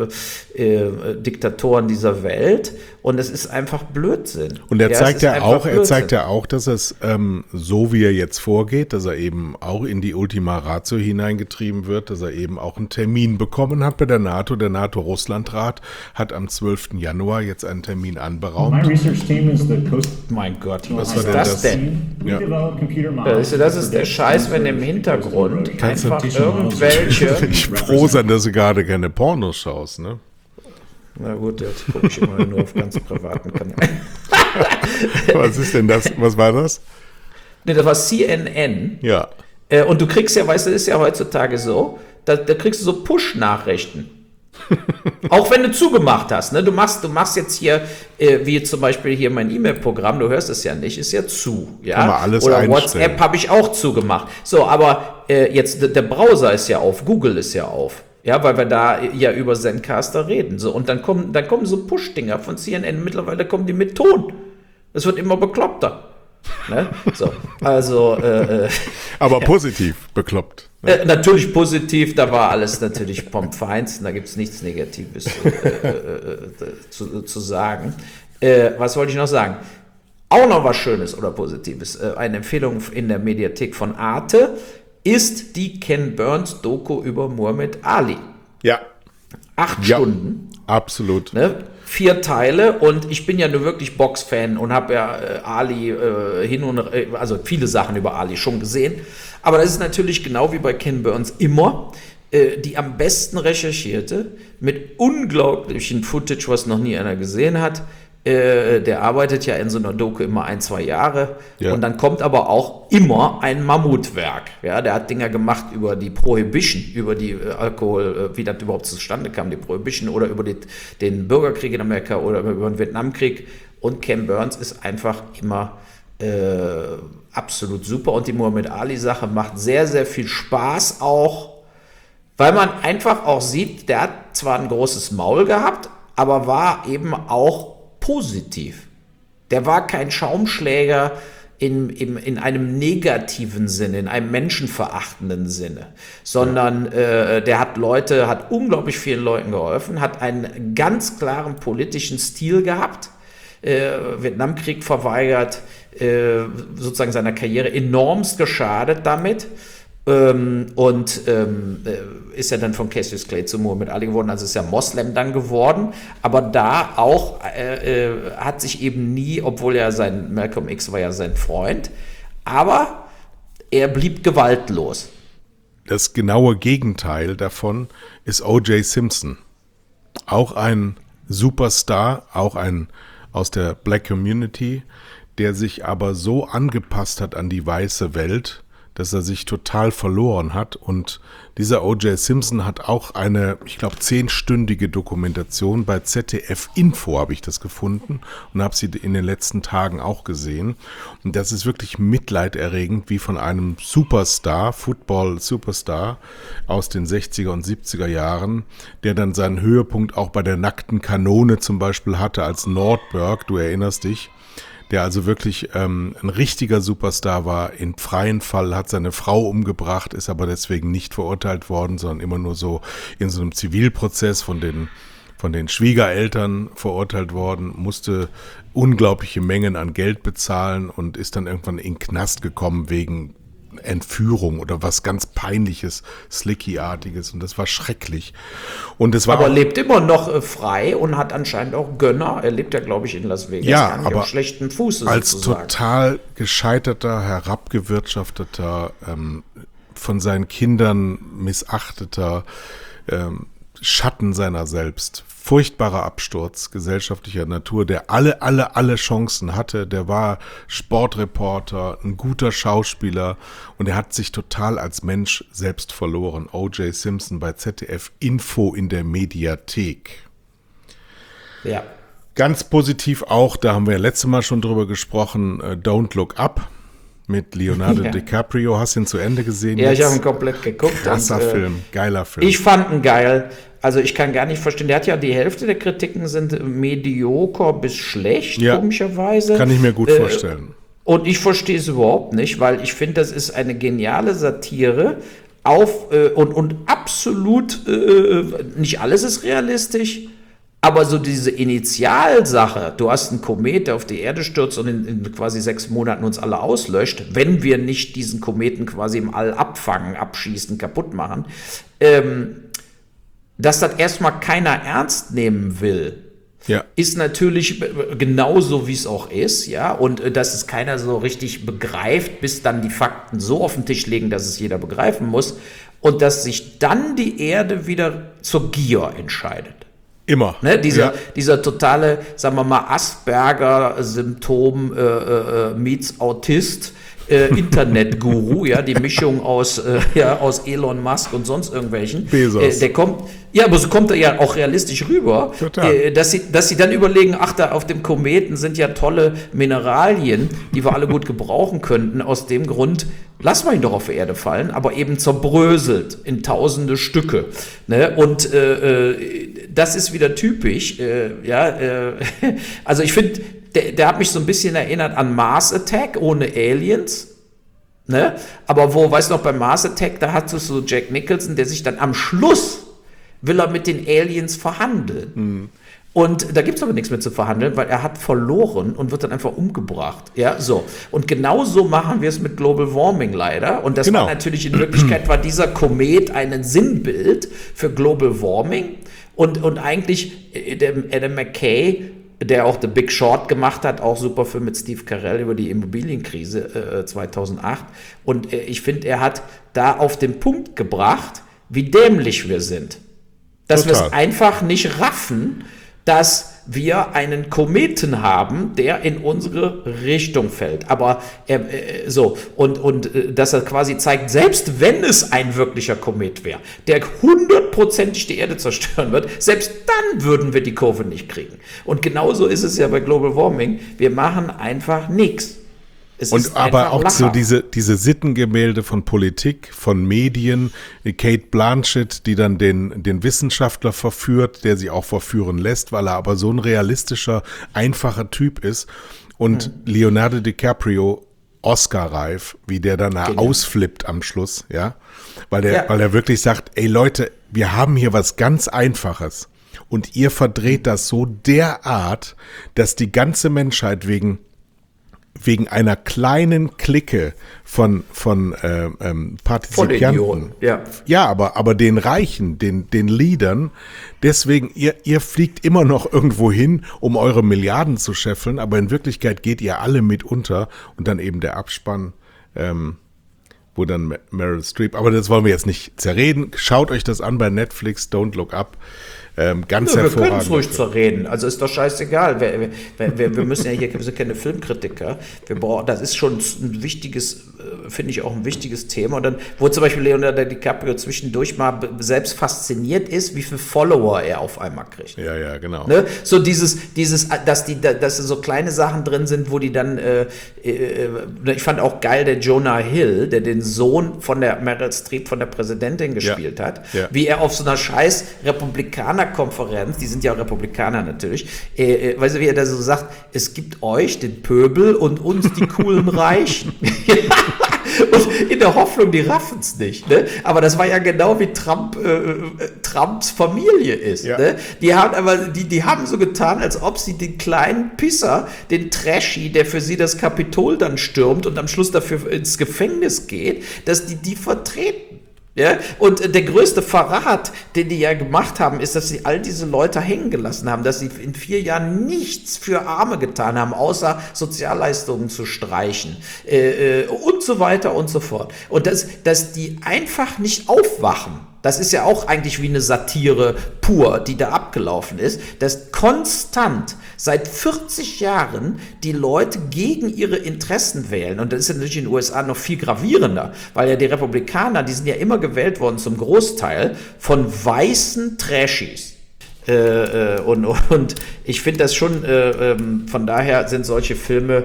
[SPEAKER 2] Diktatoren dieser Welt. Und es ist einfach Blödsinn.
[SPEAKER 1] Und er zeigt ja auch, dass es so wie er jetzt vorgeht, dass er eben auch in die Ultima Ratio hineingetrieben wird, dass er eben auch einen Termin bekommen hat bei der NATO. Der NATO-Russland-Rat hat am 12. Januar jetzt einen Termin anberaumt.
[SPEAKER 2] Mein Gott,
[SPEAKER 1] Was
[SPEAKER 2] was
[SPEAKER 1] war
[SPEAKER 2] ist
[SPEAKER 1] denn
[SPEAKER 2] das
[SPEAKER 1] das?
[SPEAKER 2] denn? Das ist der Scheiß, wenn im Hintergrund einfach irgendwelche...
[SPEAKER 1] Ich bin froh sein, dass du gerade keine Pornos schaust, ne?
[SPEAKER 2] Na gut, jetzt gucke ich immer nur auf ganz privaten Kanälen.
[SPEAKER 1] Was ist denn das? Was war das?
[SPEAKER 2] Nee, das war CNN.
[SPEAKER 1] Ja.
[SPEAKER 2] Und du kriegst ja, weißt du, ist ja heutzutage so, da kriegst du so Push-Nachrichten. Auch wenn du zugemacht hast, ne? Du machst jetzt hier, wie zum Beispiel hier mein E-Mail-Programm, du hörst es ja nicht, ist ja zu. Ja?
[SPEAKER 1] Kann man alles
[SPEAKER 2] Oder
[SPEAKER 1] einstellen.
[SPEAKER 2] WhatsApp habe ich auch zugemacht. So, aber jetzt der Browser ist ja auf, Google ist ja auf. Ja, weil wir da ja über Zencaster reden. So, und dann kommen so Push-Dinger von CNN. Mittlerweile kommen die mit Ton. Das wird immer bekloppter. Ne? So, also.
[SPEAKER 1] Aber positiv bekloppt.
[SPEAKER 2] Natürlich positiv, da war alles natürlich vom Feinsten, da gibt es nichts Negatives zu sagen. Was wollte ich noch sagen? Auch noch was Schönes oder Positives. Eine Empfehlung in der Mediathek von Arte ist die Ken Burns Doku über Muhammad Ali.
[SPEAKER 1] Ja.
[SPEAKER 2] 8 Stunden.
[SPEAKER 1] Absolut.
[SPEAKER 2] Ne? 4 Teile und ich bin ja nur wirklich Boxfan und habe ja Ali also viele Sachen über Ali schon gesehen. Aber das ist natürlich genau wie bei Ken Burns immer die am besten recherchierte, mit unglaublichen Footage, was noch nie einer gesehen hat. Der arbeitet ja in so einer Doku immer 1-2 Jahre und dann kommt aber auch immer ein Mammutwerk. Ja, der hat Dinger gemacht über die Prohibition, über die Alkohol, wie das überhaupt zustande kam, die Prohibition oder über den Bürgerkrieg in Amerika oder über den Vietnamkrieg. Und Ken Burns ist einfach immer absolut super und die Muhammad Ali-Sache macht sehr, sehr viel Spaß auch, weil man einfach auch sieht, der hat zwar ein großes Maul gehabt, aber war eben auch positiv. Der war kein Schaumschläger in einem negativen Sinne, in einem menschenverachtenden Sinne, sondern der hat unglaublich vielen Leuten geholfen, hat einen ganz klaren politischen Stil gehabt, Vietnamkrieg verweigert, sozusagen seiner Karriere enormst geschadet damit. Ist ja dann von Cassius Clay zu Muhammad Ali geworden, also ist ja Moslem dann geworden, aber da auch hat sich eben nie, obwohl Malcolm X war ja sein Freund, aber er blieb gewaltlos.
[SPEAKER 1] Das genaue Gegenteil davon ist O.J. Simpson. Auch ein Superstar, auch ein aus der Black Community, der sich aber so angepasst hat an die weiße Welt, dass er sich total verloren hat. Und dieser O.J. Simpson hat auch eine, ich glaube, 10-stündige Dokumentation bei ZDF Info, habe ich das gefunden und habe sie in den letzten Tagen auch gesehen. Und das ist wirklich mitleiderregend, wie von einem Superstar, Football-Superstar aus den 60er und 70er Jahren, der dann seinen Höhepunkt auch bei der nackten Kanone zum Beispiel hatte als Nordberg, du erinnerst dich, der also wirklich ein richtiger Superstar war, im freien Fall, hat seine Frau umgebracht, ist aber deswegen nicht verurteilt worden, sondern immer nur so in so einem Zivilprozess von den Schwiegereltern verurteilt worden, musste unglaubliche Mengen an Geld bezahlen und ist dann irgendwann in den Knast gekommen wegen Entführung oder was ganz Peinliches, Slicky-artiges, und das war schrecklich. Und es war
[SPEAKER 2] aber lebt immer noch frei und hat anscheinend auch Gönner. Er lebt ja, glaube ich, in Las Vegas.
[SPEAKER 1] Ja,
[SPEAKER 2] gar nicht
[SPEAKER 1] aber
[SPEAKER 2] auf schlechtem Fuße
[SPEAKER 1] als
[SPEAKER 2] sozusagen.
[SPEAKER 1] total gescheiterter, herabgewirtschafteter, von seinen Kindern missachteter, Schatten seiner selbst. Furchtbarer Absturz gesellschaftlicher Natur, der alle Chancen hatte. Der war Sportreporter, ein guter Schauspieler und er hat sich total als Mensch selbst verloren. O.J. Simpson bei ZDF Info in der Mediathek.
[SPEAKER 2] Ja.
[SPEAKER 1] Ganz positiv auch, da haben wir ja letztes Mal schon drüber gesprochen, Don't Look Up mit Leonardo DiCaprio. Hast du ihn zu Ende gesehen?
[SPEAKER 2] Ja, ich habe ihn komplett geguckt.
[SPEAKER 1] Krasser Film, geiler Film.
[SPEAKER 2] Ich fand ihn geil. Also ich kann gar nicht verstehen, der hat ja die Hälfte der Kritiken sind medioker bis schlecht, komischerweise.
[SPEAKER 1] Kann ich mir gut vorstellen.
[SPEAKER 2] Und ich verstehe es überhaupt nicht, weil ich finde, das ist eine geniale Satire auf und absolut, nicht alles ist realistisch, aber so diese Initialsache, du hast einen Komet, der auf die Erde stürzt und in quasi 6 Monaten uns alle auslöscht, wenn wir nicht diesen Kometen quasi im All abfangen, abschießen, kaputt machen, dass das erstmal keiner ernst nehmen will, ist natürlich genauso, wie es auch ist, ja, und dass es keiner so richtig begreift, bis dann die Fakten so auf den Tisch legen, dass es jeder begreifen muss und dass sich dann die Erde wieder zur Gier entscheidet.
[SPEAKER 1] Immer.
[SPEAKER 2] Ne, dieser totale, sagen wir mal, Asperger-Symptom meets Autist, Internet-Guru, ja, die Mischung aus Elon Musk und sonst irgendwelchen.
[SPEAKER 1] Bezos.
[SPEAKER 2] Der kommt, ja, aber so kommt er ja auch realistisch rüber, dass sie dann überlegen, ach, da auf dem Kometen sind ja tolle Mineralien, die wir alle gut gebrauchen könnten. Aus dem Grund lassen wir ihn doch auf die Erde fallen, aber eben zerbröselt in tausende Stücke. Ne? Und das ist wieder typisch. Also ich finde, der hat mich so ein bisschen erinnert an Mars Attack ohne Aliens. Ne? Aber weißt du noch, beim Mars Attack, da hat so Jack Nicholson, der sich dann am Schluss will er mit den Aliens verhandeln. Mhm. Und da gibt es aber nichts mehr zu verhandeln, weil er hat verloren und wird dann einfach umgebracht. Ja, so. Und genauso machen wir es mit Global Warming leider. Und das war natürlich in Wirklichkeit, war dieser Komet ein Sinnbild für Global Warming. Und eigentlich der Adam McKay, der auch The Big Short gemacht hat, auch super Film mit Steve Carell über die Immobilienkrise 2008. Und ich finde, er hat da auf den Punkt gebracht, wie dämlich wir sind. Dass wir es einfach nicht raffen, dass wir einen Kometen haben, der in unsere Richtung fällt. Aber dass er quasi zeigt, selbst wenn es ein wirklicher Komet wäre, der 100%ig die Erde zerstören wird, selbst dann würden wir die Kurve nicht kriegen. Und genauso ist es ja bei Global Warming. Wir machen einfach nichts.
[SPEAKER 1] Und aber auch so diese Sittengemälde von Politik, von Medien, Kate Blanchett, die dann den Wissenschaftler verführt, der sie auch verführen lässt, weil er aber so ein realistischer, einfacher Typ ist. Und Leonardo DiCaprio, Oscar-reif, wie der dann ausflippt am Schluss, ja, weil er wirklich sagt, ey Leute, wir haben hier was ganz Einfaches und ihr verdreht das so derart, dass die ganze Menschheit wegen einer kleinen Clique von Partizipanten. Aber den Reichen, den Leadern, deswegen, ihr fliegt immer noch irgendwo hin, um eure Milliarden zu scheffeln, aber in Wirklichkeit geht ihr alle mit unter und dann eben der Abspann, wo dann Meryl Streep, aber das wollen wir jetzt nicht zerreden. Schaut euch das an bei Netflix, Don't Look Up. Ganz
[SPEAKER 2] Wir
[SPEAKER 1] hervorragend.
[SPEAKER 2] können es ruhig zu reden. Also ist doch scheißegal. Wir müssen ja hier, wir sind keine Filmkritiker. Das ist schon ein wichtiges, finde ich auch ein wichtiges Thema. Und dann, wo zum Beispiel Leonardo DiCaprio zwischendurch mal selbst fasziniert ist, wie viele Follower er auf einmal kriegt.
[SPEAKER 1] Ja, genau.
[SPEAKER 2] Ne? So dass so kleine Sachen drin sind, wo die dann, ich fand auch geil, der Jonah Hill, der den Sohn von der Meryl Streep, von der Präsidentin gespielt hat, wie er auf so einer scheiß Republikanerkonferenz, die sind ja auch Republikaner natürlich, weißt du, wie er da so sagt, es gibt euch, den Pöbel, und uns, die coolen Reichen. Und in der Hoffnung, die raffen es nicht. Ne? Aber das war ja genau wie Trumps Familie ist. Ja. Ne? Die haben so getan, als ob sie den kleinen Pisser, den Trashy, der für sie das Kapitol dann stürmt und am Schluss dafür ins Gefängnis geht, dass die vertreten. Ja? Und der größte Verrat, den die ja gemacht haben, ist, dass sie all diese Leute hängen gelassen haben, dass sie in 4 Jahren nichts für Arme getan haben, außer Sozialleistungen zu streichen und so weiter und so fort. Und dass die einfach nicht aufwachen. Das ist ja auch eigentlich wie eine Satire pur, die da abgelaufen ist, dass konstant seit 40 Jahren die Leute gegen ihre Interessen wählen. Und das ist ja natürlich in den USA noch viel gravierender, weil ja die Republikaner, die sind ja immer gewählt worden zum Großteil von weißen Trashies. Und ich finde das schon, von daher sind solche Filme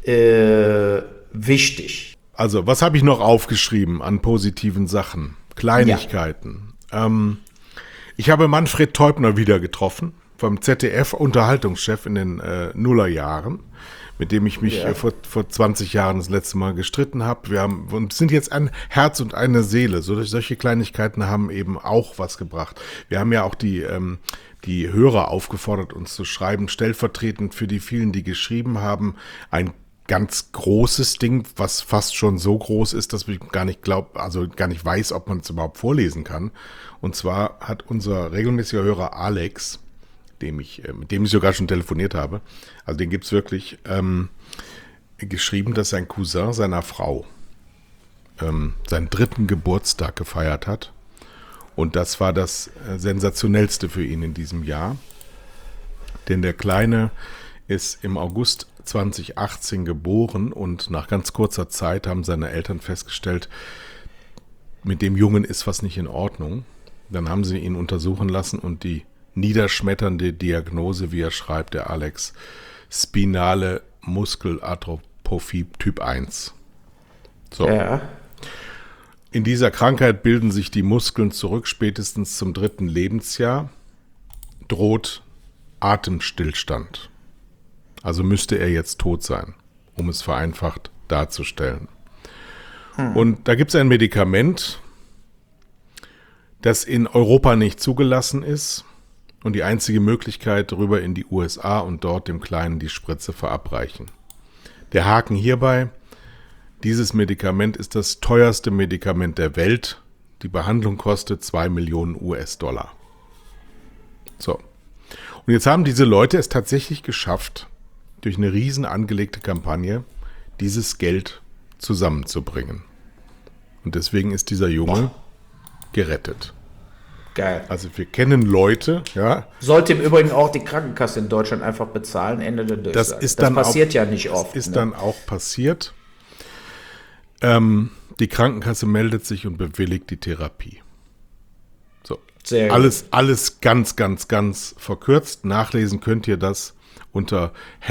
[SPEAKER 2] wichtig.
[SPEAKER 1] Also, was habe ich noch aufgeschrieben an positiven Sachen? Kleinigkeiten. Ja. Ich habe Manfred Teubner wieder getroffen, vom ZDF-Unterhaltungschef in den Nullerjahren, mit dem ich mich vor 20 Jahren das letzte Mal gestritten habe. Wir sind jetzt ein Herz und eine Seele. Solche Kleinigkeiten haben eben auch was gebracht. Wir haben ja auch die Hörer aufgefordert, uns zu schreiben, stellvertretend für die vielen, die geschrieben haben, ein ganz großes Ding, was fast schon so groß ist, dass ich gar nicht weiß, ob man es überhaupt vorlesen kann. Und zwar hat unser regelmäßiger Hörer Alex, mit dem ich sogar schon telefoniert habe, also den gibt's wirklich, geschrieben, dass sein Cousin seiner Frau seinen 3. Geburtstag gefeiert hat. Und das war das Sensationellste für ihn in diesem Jahr. Denn der Kleine ist im August 2018 geboren und nach ganz kurzer Zeit haben seine Eltern festgestellt, mit dem Jungen ist was nicht in Ordnung. Dann haben sie ihn untersuchen lassen und die niederschmetternde Diagnose, wie er schreibt, der Alex, spinale Muskelatrophie Typ 1. So. Ja. In dieser Krankheit bilden sich die Muskeln zurück, spätestens zum 3. Lebensjahr droht Atemstillstand. Also müsste er jetzt tot sein, um es vereinfacht darzustellen. Und da gibt es ein Medikament, das in Europa nicht zugelassen ist und die einzige Möglichkeit, rüber in die USA und dort dem Kleinen die Spritze verabreichen. Der Haken hierbei: Dieses Medikament ist das teuerste Medikament der Welt. Die Behandlung kostet 2 Millionen US-Dollar. So. Und jetzt haben diese Leute es tatsächlich geschafft, durch eine riesen angelegte Kampagne dieses Geld zusammenzubringen. Und deswegen ist dieser Junge gerettet.
[SPEAKER 2] Geil.
[SPEAKER 1] Also wir kennen Leute, ja.
[SPEAKER 2] Sollte im Übrigen auch die Krankenkasse in Deutschland einfach bezahlen, Ende der Durchsage. Das passiert ja nicht oft.
[SPEAKER 1] Das ist dann auch passiert. Die Krankenkasse meldet sich und bewilligt die Therapie. So. Sehr alles ganz, ganz, ganz verkürzt. Nachlesen könnt ihr das unter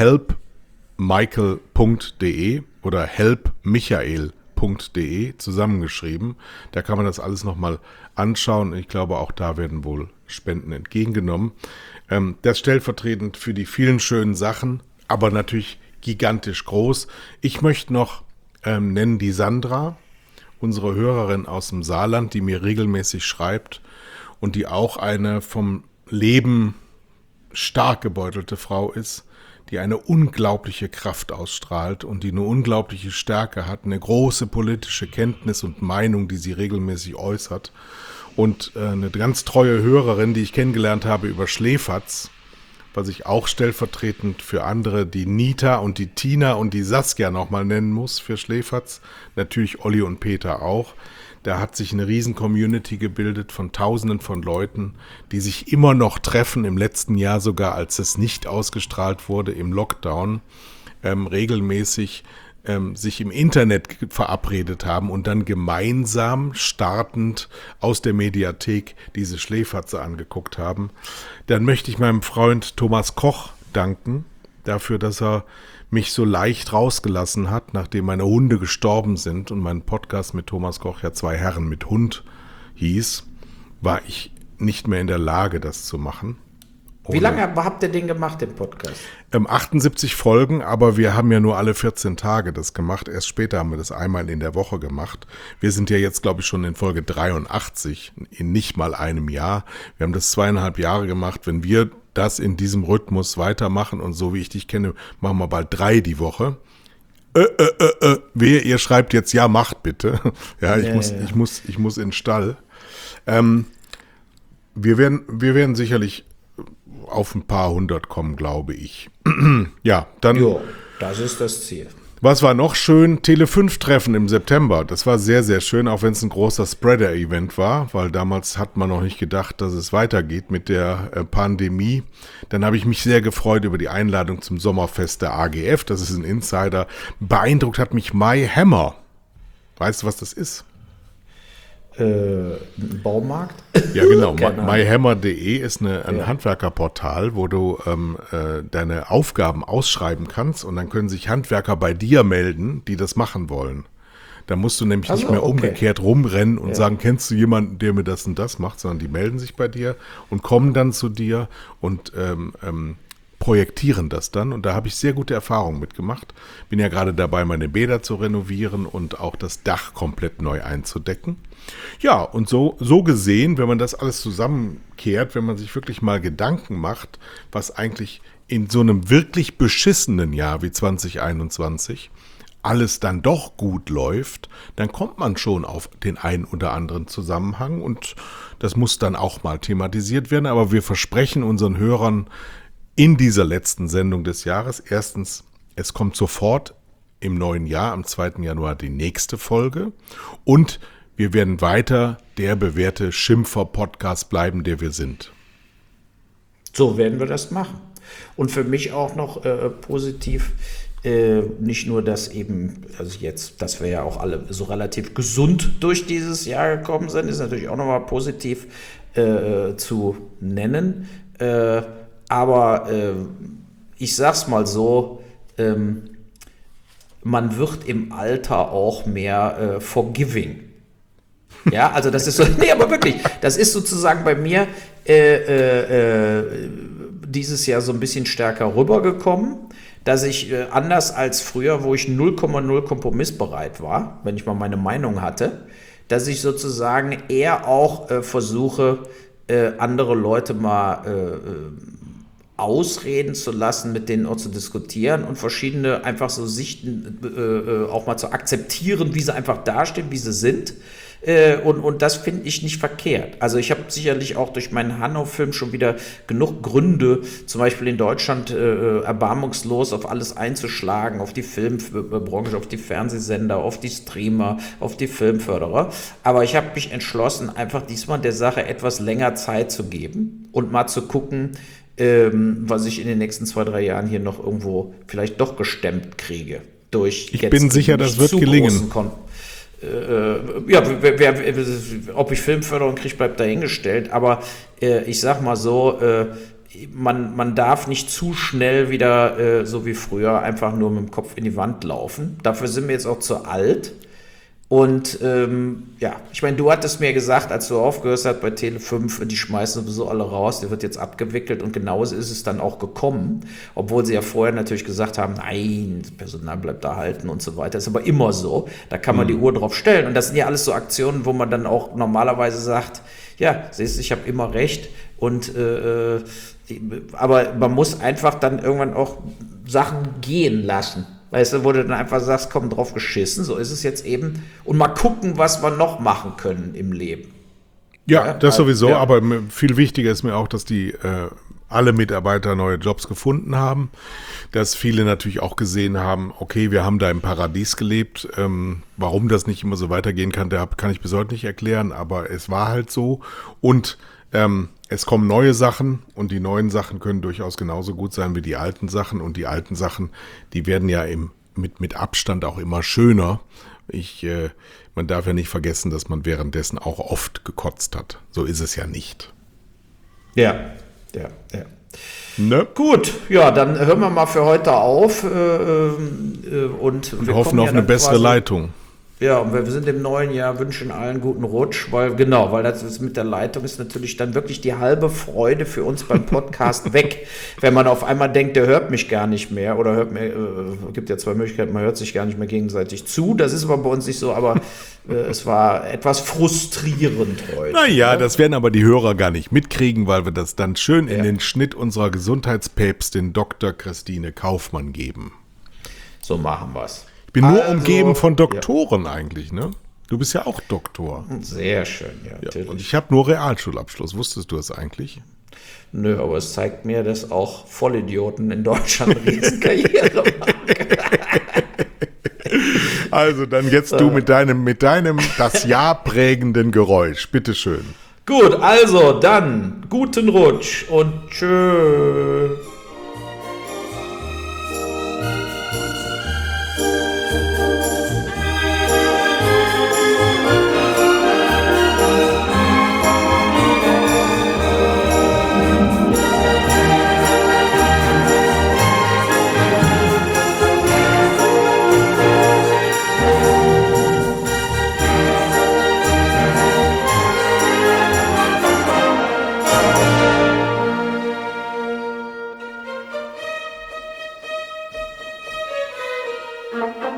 [SPEAKER 1] helpmichael.de oder helpmichael.de zusammengeschrieben. Da kann man das alles nochmal anschauen. Ich glaube, auch da werden wohl Spenden entgegengenommen. Das stellvertretend für die vielen schönen Sachen, aber natürlich gigantisch groß. Ich möchte noch nennen die Sandra, unsere Hörerin aus dem Saarland, die mir regelmäßig schreibt und die auch eine vom Leben stark gebeutelte Frau ist, die eine unglaubliche Kraft ausstrahlt und die eine unglaubliche Stärke hat, eine große politische Kenntnis und Meinung, die sie regelmäßig äußert. Und eine ganz treue Hörerin, die ich kennengelernt habe über Schläferz, was ich auch stellvertretend für andere, die Nita und die Tina und die Saskia nochmal nennen muss für Schläferz, natürlich Olli und Peter auch, Da hat sich eine riesen Community gebildet von Tausenden von Leuten, die sich immer noch treffen, im letzten Jahr sogar, als es nicht ausgestrahlt wurde, im Lockdown, regelmäßig sich im Internet verabredet haben und dann gemeinsam startend aus der Mediathek diese Schläferze angeguckt haben. Dann möchte ich meinem Freund Thomas Koch danken dafür, dass er mich so leicht rausgelassen hat, nachdem meine Hunde gestorben sind und mein Podcast mit Thomas Koch ja 2 Herren mit Hund hieß, war ich nicht mehr in der Lage, das zu machen.
[SPEAKER 2] Wie lange habt ihr den gemacht, den Podcast?
[SPEAKER 1] 78 Folgen, aber wir haben ja nur alle 14 Tage das gemacht. Erst später haben wir das einmal in der Woche gemacht. Wir sind ja jetzt, glaube ich, schon in Folge 83, in nicht mal einem Jahr. Wir haben das 2,5 Jahre gemacht. Wenn wir das in diesem Rhythmus weitermachen und so wie ich dich kenne, machen wir bald 3 die Woche. Wehe, ihr schreibt jetzt, ja, macht bitte. Ja, ich muss in den Stall. Wir werden sicherlich auf ein paar 100 kommen, glaube ich. Ja, dann.
[SPEAKER 2] Jo, das ist das Ziel.
[SPEAKER 1] Was war noch schön? Tele5-Treffen im September. Das war sehr, sehr schön, auch wenn es ein großer Spreader-Event war, weil damals hat man noch nicht gedacht, dass es weitergeht mit der Pandemie. Dann habe ich mich sehr gefreut über die Einladung zum Sommerfest der AGF. Das ist ein Insider. Beeindruckt hat mich My Hammer. Weißt du, was das ist?
[SPEAKER 2] Baumarkt?
[SPEAKER 1] Ja, genau. myhammer.de ist ein Handwerkerportal, wo du deine Aufgaben ausschreiben kannst und dann können sich Handwerker bei dir melden, die das machen wollen. Da musst du nämlich nicht mehr umgekehrt rumrennen und sagen, kennst du jemanden, der mir das und das macht, sondern die melden sich bei dir und kommen dann zu dir und projektieren das dann. Und da habe ich sehr gute Erfahrungen mitgemacht. Bin ja gerade dabei, meine Bäder zu renovieren und auch das Dach komplett neu einzudecken. Ja, und so gesehen, wenn man das alles zusammenkehrt, wenn man sich wirklich mal Gedanken macht, was eigentlich in so einem wirklich beschissenen Jahr wie 2021 alles dann doch gut läuft, dann kommt man schon auf den einen oder anderen Zusammenhang und das muss dann auch mal thematisiert werden. Aber wir versprechen unseren Hörern in dieser letzten Sendung des Jahres, erstens, es kommt sofort im neuen Jahr, am 2. Januar, die nächste Folge und wir werden weiter der bewährte Schimpfer-Podcast bleiben, der wir sind.
[SPEAKER 2] So werden wir das machen. Und für mich auch noch positiv, nicht nur, dass eben, also jetzt, dass wir ja auch alle so relativ gesund durch dieses Jahr gekommen sind, ist natürlich auch nochmal positiv zu nennen. Aber ich sag's mal so, man wird im Alter auch mehr forgiving. Ja, also das ist so, nee, aber wirklich, das ist sozusagen bei mir dieses Jahr so ein bisschen stärker rübergekommen, dass ich anders als früher, wo ich 0,0 kompromissbereit war, wenn ich mal meine Meinung hatte, dass ich sozusagen eher auch versuche, andere Leute mal ausreden zu lassen, mit denen auch zu diskutieren und verschiedene einfach so Sichten auch mal zu akzeptieren, wie sie einfach dastehen, wie sie sind. Und das finde ich nicht verkehrt. Also ich habe sicherlich auch durch meinen Hanau-Film schon wieder genug Gründe, zum Beispiel in Deutschland erbarmungslos auf alles einzuschlagen, auf die Filmbranche, auf die Fernsehsender, auf die Streamer, auf die Filmförderer. Aber ich habe mich entschlossen, einfach diesmal der Sache etwas länger Zeit zu geben und mal zu gucken, was ich in den nächsten 2-3 Jahren hier noch irgendwo vielleicht doch gestemmt kriege.
[SPEAKER 1] Ich bin sicher, das wird gelingen.
[SPEAKER 2] Ob ich Filmförderung kriege, bleibt dahingestellt. Aber ich sag mal so, man darf nicht zu schnell wieder, so wie früher, einfach nur mit dem Kopf in die Wand laufen. Dafür sind wir jetzt auch zu alt. Und ich meine, du hattest mir gesagt, als du aufgehört hast bei Tele5, die schmeißen sowieso alle raus, der wird jetzt abgewickelt und genauso ist es dann auch gekommen, obwohl sie ja vorher natürlich gesagt haben, nein, das Personal bleibt da halten und so weiter. Das ist aber immer so, da kann man die Uhr drauf stellen und das sind ja alles so Aktionen, wo man dann auch normalerweise sagt, ja, siehst du, ich habe immer recht und aber man muss einfach dann irgendwann auch Sachen gehen lassen. Weißt du, wo du dann einfach sagst, komm, drauf geschissen, so ist es jetzt eben. Und mal gucken, was wir noch machen können im Leben.
[SPEAKER 1] Ja, das sowieso, aber viel wichtiger ist mir auch, dass die alle Mitarbeiter neue Jobs gefunden haben, dass viele natürlich auch gesehen haben, okay, wir haben da im Paradies gelebt, warum das nicht immer so weitergehen kann, kann ich bis heute nicht erklären, aber es war halt so und es kommen neue Sachen und die neuen Sachen können durchaus genauso gut sein wie die alten Sachen und die alten Sachen, die werden ja mit Abstand auch immer schöner. Man darf ja nicht vergessen, dass man währenddessen auch oft gekotzt hat. So ist es ja nicht.
[SPEAKER 2] Ja. Ne? Gut, ja, dann hören wir mal für heute auf und
[SPEAKER 1] wir hoffen auf eine bessere Leitung.
[SPEAKER 2] Ja, und wir sind im neuen Jahr, wünschen allen guten Rutsch, weil das ist mit der Leitung ist natürlich dann wirklich die halbe Freude für uns beim Podcast weg, wenn man auf einmal denkt, der hört mich gar nicht mehr oder gibt ja zwei Möglichkeiten, man hört sich gar nicht mehr gegenseitig zu, das ist aber bei uns nicht so, aber es war etwas frustrierend heute.
[SPEAKER 1] Naja, das werden aber die Hörer gar nicht mitkriegen, weil wir das dann schön in den Schnitt unserer Gesundheitspäpstin Dr. Christine Kaufmann geben.
[SPEAKER 2] So machen wir's.
[SPEAKER 1] Ich bin nur umgeben von Doktoren eigentlich, ne? Du bist ja auch Doktor.
[SPEAKER 2] Sehr schön, ja.
[SPEAKER 1] Und ich habe nur Realschulabschluss. Wusstest du das eigentlich?
[SPEAKER 2] Nö, aber es zeigt mir, dass auch Vollidioten in Deutschland eine Riesenkarriere machen.
[SPEAKER 1] Also dann jetzt du mit deinem das Jahr prägenden Geräusch. Bitteschön.
[SPEAKER 2] Gut, also dann guten Rutsch und tschö. Thank you.